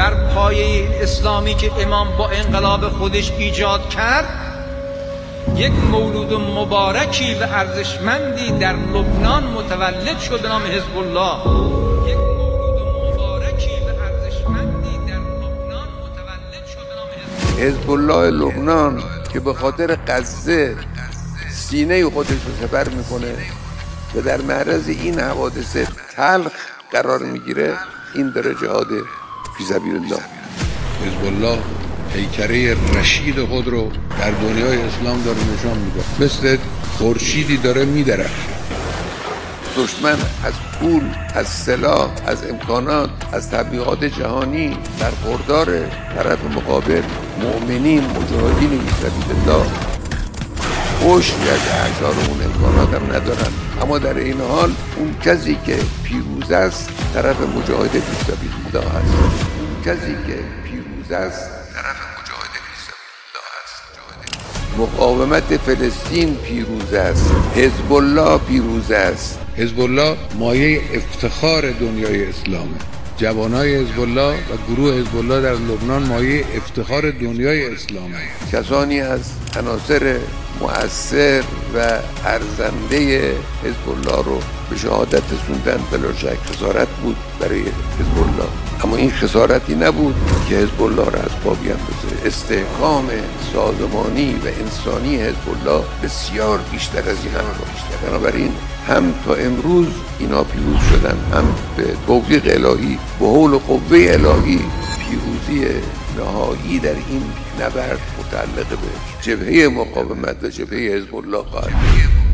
بر پایه این اسلامی که امام با انقلاب خودش ایجاد کرد، یک مولود مبارکی و ارزشمندی در لبنان متولد شد به نام حزب الله. یک مولود مبارکی و ارزشمندی در لبنان متولد شد به نام حزب الله لبنان که به خاطر غزه سینه خودش رو سپر میکنه و در معرض این حوادث تلخ قرار میگیره، این داره جهاد فی سبیل الله. حزب الله پیکره رشید خود رو در دنیای اسلام داره نشان میده، مثل خورشیدی داره میدرخشه. دشمن از پول، از سلاح، از امکانات، از تبلیغات جهانی برخوردار. طرف مقابل مؤمنین، مجاهدین فی سبیل الله خوشی از اعشار اون امکانات هم ندارن، اما در این حال اون کسی که پیروز است طرف مجاهد فی سبیل الله است. اون کسی که پیروز است طرف مجاهد فی سبیل الله است. مقاومت فلسطین پیروز است، حزب الله پیروز است. حزب الله مایه افتخار دنیای اسلامه. جوانای حزب الله و گروه حزب الله در لبنان مایه افتخار دنیای اسلامه. کسانی از عناصر مؤثر و ارزنده حزب الله رو به شهادت رسوندن. بلا شک خسارت بود برای حزب الله، اما این خسارتی نبود که حزب الله را از پا بیندازه. استحکام سازمانی و انسانی حزب الله بسیار بیشتر از این هم بیشتر. بنابراین هم تا امروز اینا پیروز شدن، هم به توفیق الهی، به حول و قوه الهی پیروزی نهایی در این نبرد متعلق به جبهه مقاومت و جبهه حزب الله خواهد بود.